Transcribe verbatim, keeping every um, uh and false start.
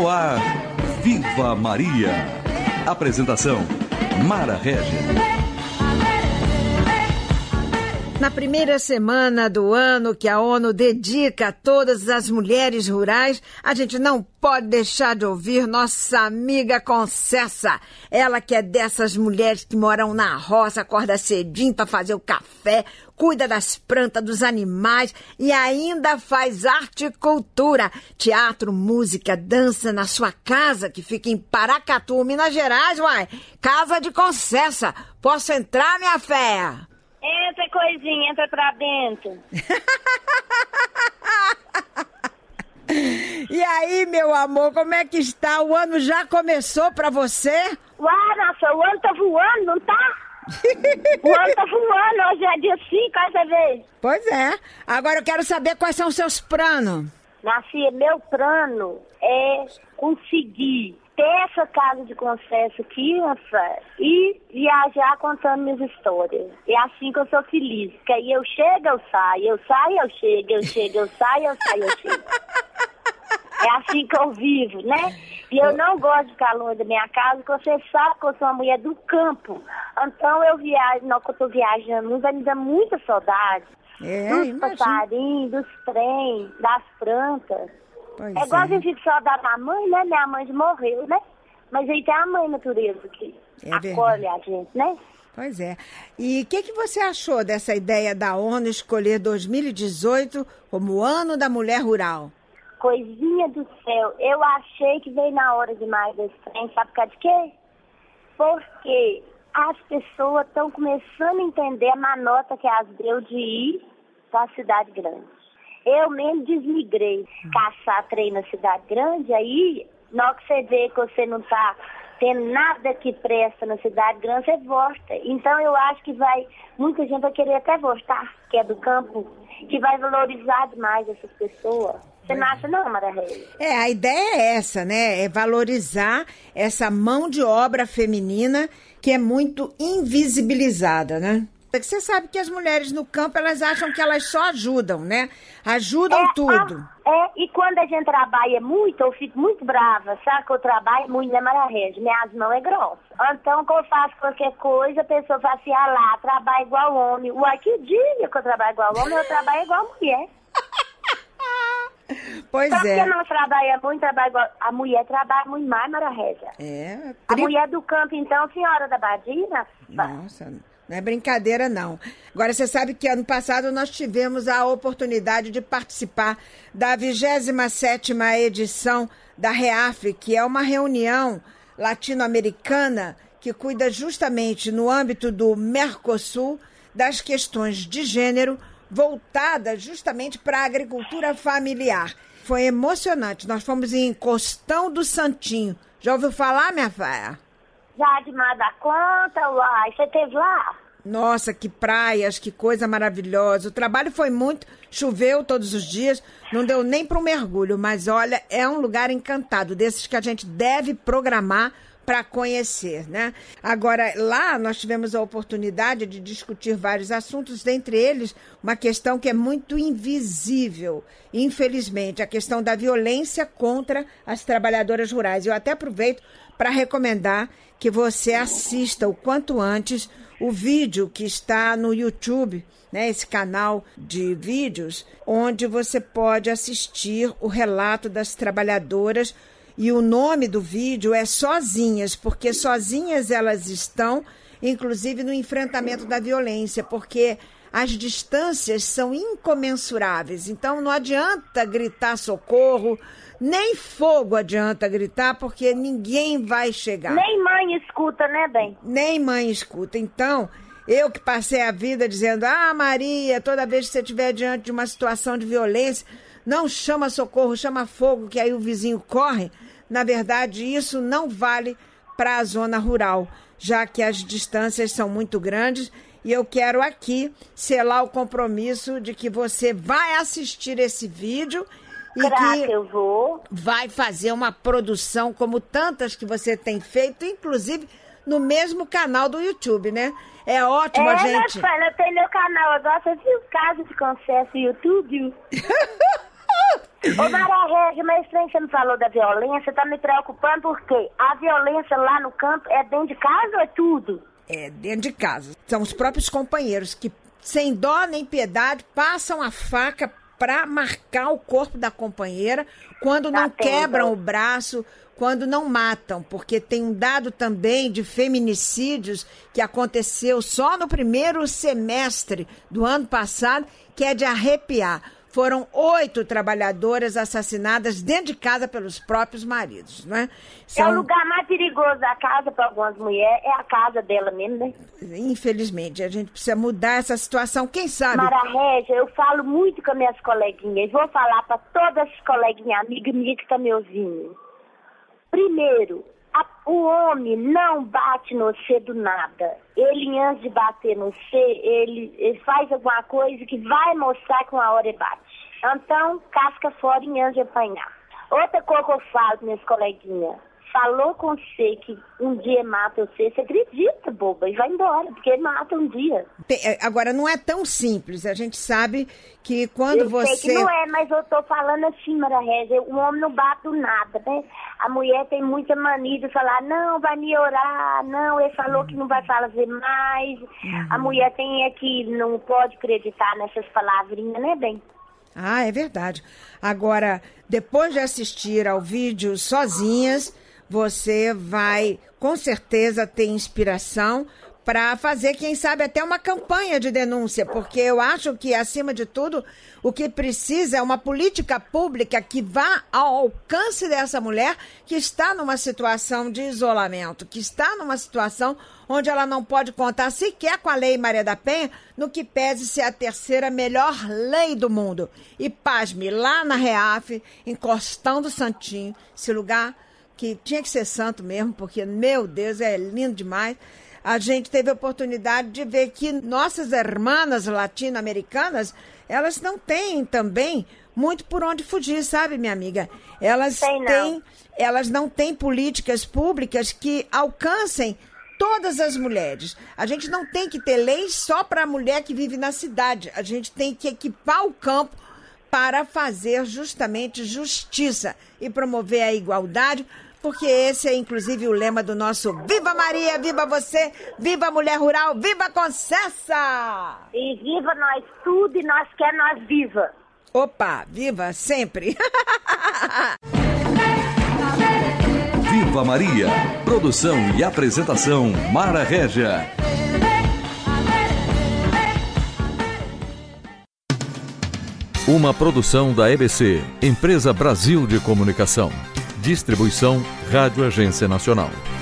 No ar, Viva Maria. Apresentação, Mara Regis. Na primeira semana do ano que a ONU dedica a todas as mulheres rurais, a gente não pode deixar de ouvir nossa amiga Concessa. Ela que é dessas mulheres que moram na roça, acorda cedinho para fazer o café, cuida das plantas, dos animais e ainda faz arte e cultura. Teatro, música, dança na sua casa, que fica em Paracatu, Minas Gerais, uai. Casa de Concessa. Posso entrar, minha fé? Entra, coisinha, entra pra dentro. E aí, meu amor, como é que está? O ano já começou pra você? Uai, nossa, o ano tá voando, não tá? O ano tá voando, hoje é dia cinco, aí você vê. Pois é. Agora eu quero saber quais são os seus planos. Minha filha, meu plano é conseguir ter essa casa de Concessa aqui, Rafael, e viajar contando minhas histórias. É assim que eu sou feliz. Que aí eu chego, eu saio, eu saio, eu chego, eu chego, eu saio, eu saio, eu chego. É assim que eu vivo, né? E eu não gosto de ficar longe da minha casa, porque você sabe que eu sou uma mulher do campo. Então eu viajo, não que eu tô viajando, vai me dar muita saudade. É, dos imagino. passarinhos, dos trem, das plantas. Pois É igual é. a gente fica saudade da mãe, né? Minha mãe já morreu, né? Mas aí tem a mãe natureza que É acolhe verdade. a gente, né? Pois é. E o que, que você achou dessa ideia da ONU escolher dois mil e dezoito como o Ano da Mulher Rural? Coisinha do céu, eu achei que veio na hora demais desse trem, sabe por causa de quê? Porque as pessoas estão começando a entender a manota que as deu de ir para a cidade grande. Eu mesmo desmigrei, caçar trem na cidade grande, aí, na hora que você vê que você não está tendo nada que presta na cidade grande, você volta. Então eu acho que vai, muita gente vai querer até voltar, que é do campo, que vai valorizar demais essas pessoas. Você não acha não, Mara Reis? É, a ideia é essa, né? É valorizar essa mão de obra feminina que é muito invisibilizada, né? Você sabe que as mulheres no campo, elas acham que elas só ajudam, né? Ajudam É, tudo. a- é, e quando a gente trabalha muito, eu fico muito brava, sabe? Que eu trabalho muito, né, Mara Reis? Minhas mãos é grossa. Então, quando eu faço qualquer coisa, a pessoa fala assim, ah lá, trabalho igual homem. Uai, que dia que eu trabalho igual homem, eu trabalho igual mulher. Pois Só é. porque não trabalha muito, trabalha igual... A mulher trabalha muito mais, Mara Reis. É, A tri- mulher do campo, então, senhora da Badina... Nossa, não é brincadeira, não. Agora, você sabe que ano passado nós tivemos a oportunidade de participar da vigésima sétima edição da REAF, que é uma reunião latino-americana que cuida justamente no âmbito do Mercosul das questões de gênero voltadas justamente para a agricultura familiar. Foi emocionante. Nós fomos em Costão do Santinho. Já ouviu falar, minha filha? Já demais da conta, uai. Você esteve lá? Nossa, que praias, que coisa maravilhosa. O trabalho foi muito, choveu todos os dias, não deu nem para um mergulho, mas olha, é um lugar encantado, desses que a gente deve programar para conhecer, né? Agora, lá nós tivemos a oportunidade de discutir vários assuntos, dentre eles uma questão que é muito invisível, infelizmente, a questão da violência contra as trabalhadoras rurais. Eu até aproveito para recomendar que você assista o quanto antes o vídeo que está no YouTube, né, esse canal de vídeos, onde você pode assistir o relato das trabalhadoras. E o nome do vídeo é Sozinhas, porque sozinhas elas estão, inclusive no enfrentamento da violência, porque as distâncias são incomensuráveis. Então não adianta gritar socorro, nem fogo adianta gritar, porque ninguém vai chegar. Nem mãe escuta, né, bem? Nem mãe escuta. Então, eu que passei a vida dizendo, ah, Maria, toda vez que você estiver diante de uma situação de violência, não chama socorro, chama fogo, que aí o vizinho corre. Na verdade, isso não vale para a zona rural, já que as distâncias são muito grandes. E eu quero aqui selar o compromisso de que você vai assistir esse vídeo e Claro que que eu vou. vai fazer uma produção como tantas que você tem feito, inclusive no mesmo canal do YouTube, né? É ótimo, é, a gente... É, eu tenho meu canal agora, você viu? Casa de Concessa YouTube. Ô, Maria Régia, mas estranho, você me falou da violência, tá me preocupando porque a violência lá no campo é dentro de casa ou é tudo? É dentro de casa. São os próprios companheiros que, sem dó nem piedade, passam a faca para marcar o corpo da companheira quando não quebram o braço, quando não matam, porque tem um dado também de feminicídios que aconteceu só no primeiro semestre do ano passado, que é de arrepiar. Foram oito trabalhadoras assassinadas dentro de casa pelos próprios maridos, não é? São... É o lugar mais perigoso da casa para algumas mulheres, é a casa dela mesmo, né? Infelizmente, a gente precisa mudar essa situação, quem sabe? Maria Régia, eu falo muito com minhas coleguinhas, vou falar para todas as coleguinhas, amigas minhas que estão me ouvindo. Primeiro, a, o homem não bate no você do nada. Ele, antes de bater no você, ele, ele faz alguma coisa que vai mostrar que uma hora ele bate. Então, casca fora e antes de apanhar. Outra coisa que eu falo com minhas coleguinhas, falou com você que um dia mata você, você acredita, boba, e vai embora, porque ele mata um dia. Agora, não é tão simples, a gente sabe que quando eu você... Eu sei que não é, mas eu tô falando assim, Maria Régia, o homem não bate do nada, né? A mulher tem muita mania de falar, não, vai me orar, não, ele falou que não vai fazer mais. Uhum. A mulher tem é que não pode acreditar nessas palavrinhas, né, bem? Ah, é verdade. Agora, depois de assistir ao vídeo sozinhas, você vai, com certeza, ter inspiração para fazer, quem sabe, até uma campanha de denúncia, porque eu acho que, acima de tudo, o que precisa é uma política pública que vá ao alcance dessa mulher que está numa situação de isolamento, que está numa situação onde ela não pode contar sequer com a Lei Maria da Penha, no que pese ser a terceira melhor lei do mundo. E, pasme, lá na Reaf, encostando o Santinho, esse lugar que tinha que ser santo mesmo, porque, meu Deus, é lindo demais. A gente teve a oportunidade de ver que nossas irmãs latino-americanas, elas não têm também muito por onde fugir, sabe, minha amiga? Elas têm, elas não têm políticas públicas que alcancem todas as mulheres. A gente não tem que ter leis só para a mulher que vive na cidade. A gente tem que equipar o campo para fazer justamente justiça e promover a igualdade, porque esse é, inclusive, o lema do nosso Viva Maria, viva você, viva a mulher rural, viva a Concessa! E viva nós tudo e nós quer nós viva. Opa, viva sempre! Viva Maria, produção e apresentação Mara Régia. Uma produção da E B C, Empresa Brasil de Comunicação. Distribuição Rádio Agência Nacional.